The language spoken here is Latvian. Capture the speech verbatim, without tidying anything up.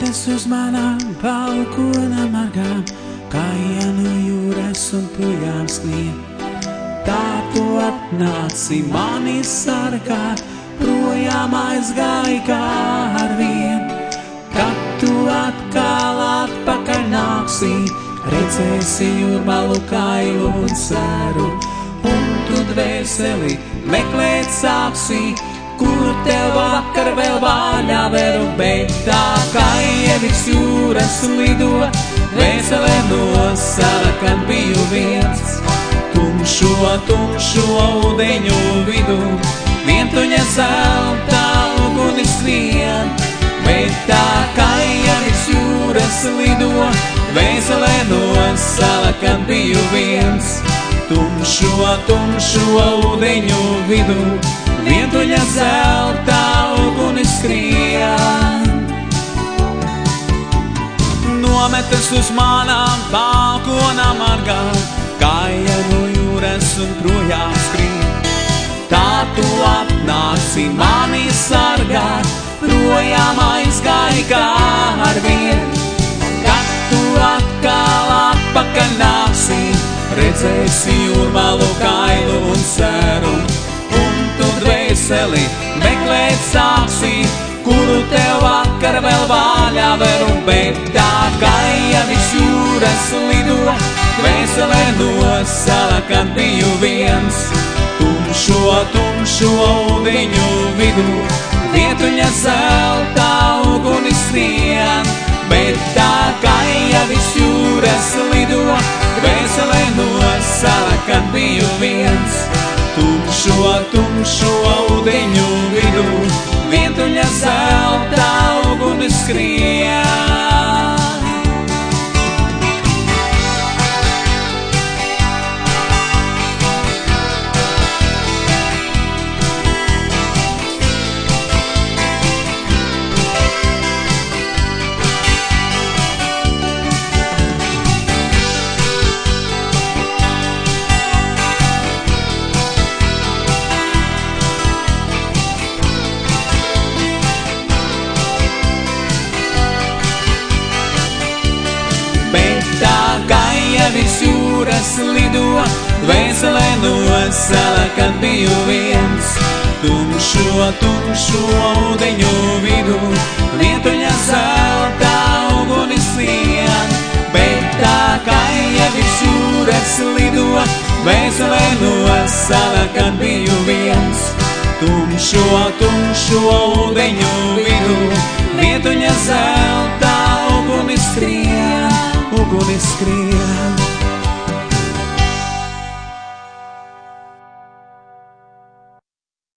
Nometas uz manām balkonām margām, kā ienu jūras un projām skrien. Tā tu atnāci mani sargāt, projām aizgāji kā ar vien. Kad tu atkal atpakaļ nāksi, redzēsi jūrmalu kailu un sēru, un tu dvēseli meklēt sāksi, kur tev vakar vēl vaļā veru, bet tā kā ievis jūras lido, dvēselē no sarkan biju viens. Tumšo, tumšo ūdeņu vidu, vientuļa zelta ugunis skrien, bet tā kā ievis jūras lido, dvēselē no sarkan biju viens. Tumšo, tumšo ūdeņu vidu, vientuļa zelta ugunis skrien. Nometas uz manām balkonām margām, kāja no jūras un projām skrien. Tā tu atnāci mani sargāt, projām aizgāji kā ar vien. Kad tu atkal atpakaļ nāksi, redzēsi jūrmalu kailu un sēru, un tu dvēseli meklēt sāksi, kuru tev vakar vēl vaļā veru, bet tā kā ievis jūras lido, dvēselē no sarkan biju viens. Tumšo, tumšo ūdeņu vidu, vientuļa zelta ugunis skrien, bet tā kā ievis jūras lido, dvēselē no sarkan biju viens. Tumšo, tumšo ūdeņu vidu, vientuļa zelta ugunis skrien. Ievis jūras lido, dvēselē no sarkan biju viens. Tumšo, tumšo ūdeņu vidu, vientuļa zelta ugunis skrien, bet tā kā ievis jūras lido, dvēselē no sarkan biju viens. Tumšo, tumšo ūdeņu vidu, vientuļa zelta ugunis skrien, ugunis skrien.